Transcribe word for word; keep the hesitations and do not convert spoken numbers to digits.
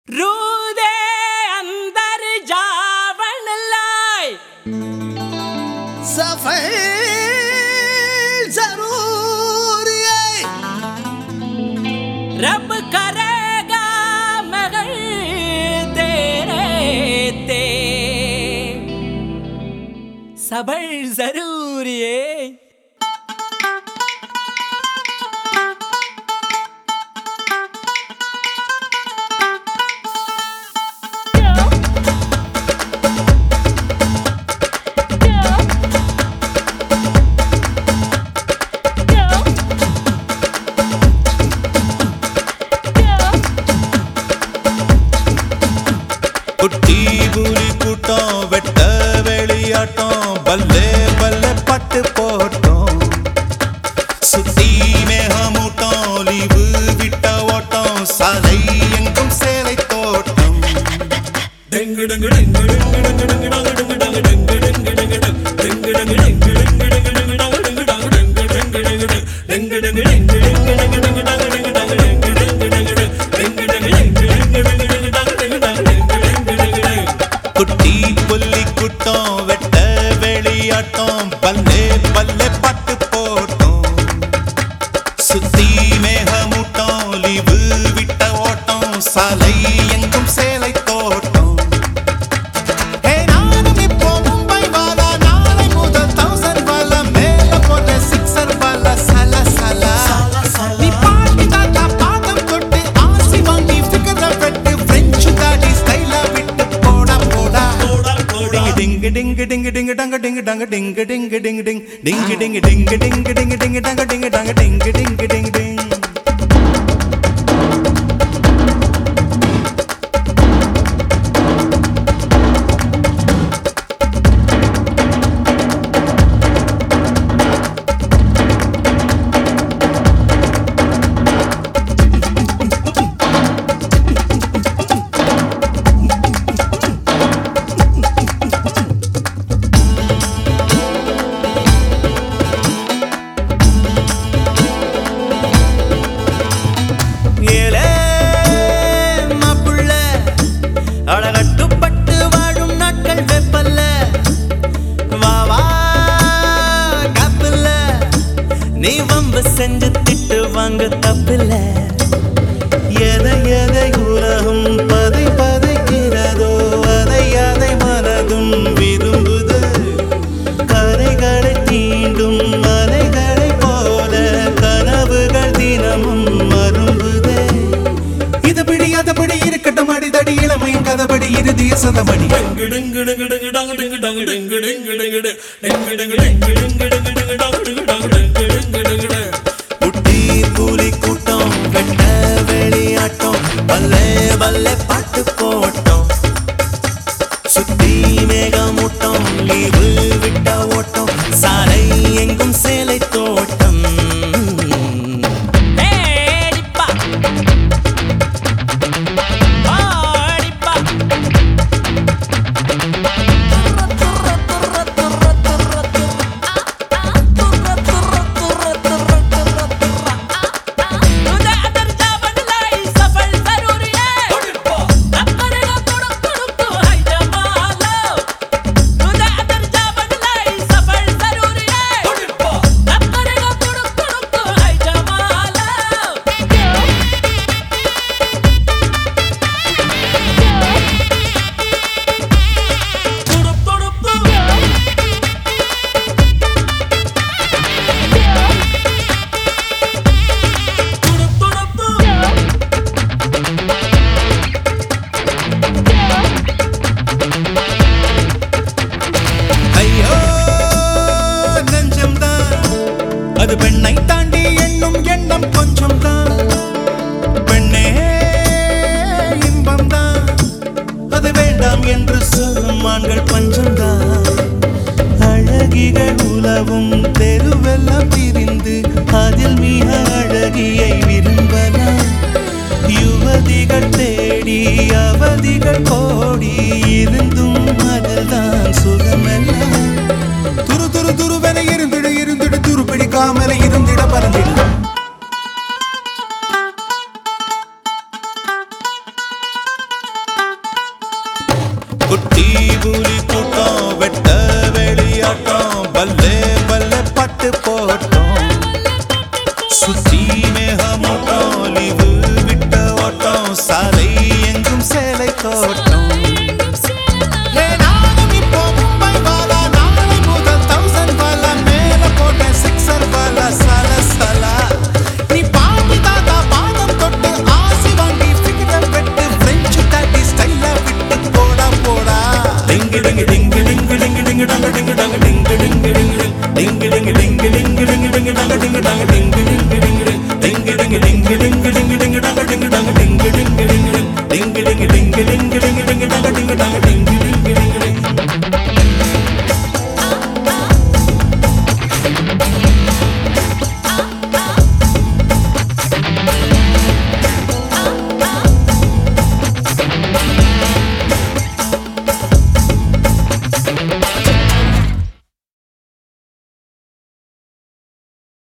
रूदे अंदर जावन लाए सफल जरूर है रब करेगा मगर तेरे ते सबर जरूर है குட்டி புலி கூட்டம் வெட்ட வெளியாட்டம் பல்லே பல்லே பட்டு போட்டோம் சுத்தி மேகமூட்டம் லீவு விட்ட ஓட்டம் சாலை எங்கும் சேலை தோட்டம் டெங்கு டெங்கு டெங்கு டெங்கு டெங்கு டெங்கு டெங்கு டெங்கு டெங்கு டெங்கு டெங்கு டெங்கு டெங்கு டெங்கு குட்டி புலி கூட்டம் வெட்ட வெளியாட்டம் பல்லே பல்லே பட்டு போட்டோம் சுத்தி மேகமூட்டம் லீவு விட்ட ஓட்டம் சாலை எங்கும் சேலை தோட்டம் ding ding ding dang ding dang ding ding ding ding ding ding ding ding ding ding ding dang ding dang ding ding ding ding அழகட்டுப்பட்டு வாழும் நாட்கள் வெப்பல்ல வாவா கப்பல்ல நீ வம்பு செஞ்சு திட்டு வாங்க தப்பில்ல எதை எதை உலகம் பதை பதைக்கிறதோ அதை அதை மனதும் விரும்புது கரைகளை தீண்டும் அலைகளை போல கனவுகள் தினமும் மரும்புதே இது பிடியாதபடி இருக்கட்டும் அடிதடி இளமையின் கதபடி இறுதிய சதபடி குட்டி புலி கூட்டம் வெட்ட வெளியாட்டம் பல்லே பல்லே பாட்டு போட்டோம் சுத்தி மேகமூட்டம் லீவு விட்ட ஓட்டம் சாலை எங்கும் சேலை தோட்டம் அது பெண்ணை தாண்டி எண்ணும் எண்ணம் கொஞ்சம் தான் பெண்ணே இன்பம் தான் அது வேண்டாம் என்று சொல்லும் ஆண்கள் பஞ்சம் தான் அழகிகள் உலவும் தெருவெல்லாம் திரிந்து அதில் மிக அழகியை விரும்பலாம் யுவதிகள் தேடி அவதிகள் கோடி இருந்தும் அதுதான் சுகமெல்லாம் துரு துரு துருவென இருந்திட இருந்திட துரு பிடிக்காமல இருந்திட பறந்திட குட்டி புலி கூட்டம் வெட்ட வெளியாட்டம் பல்லே பல்லே பட்டு போட்டோம் சுத்தி மேகமூட்டம் லீவு விட்ட ஓட்டம் சாலை எங்கும் சேலை தோட்டம்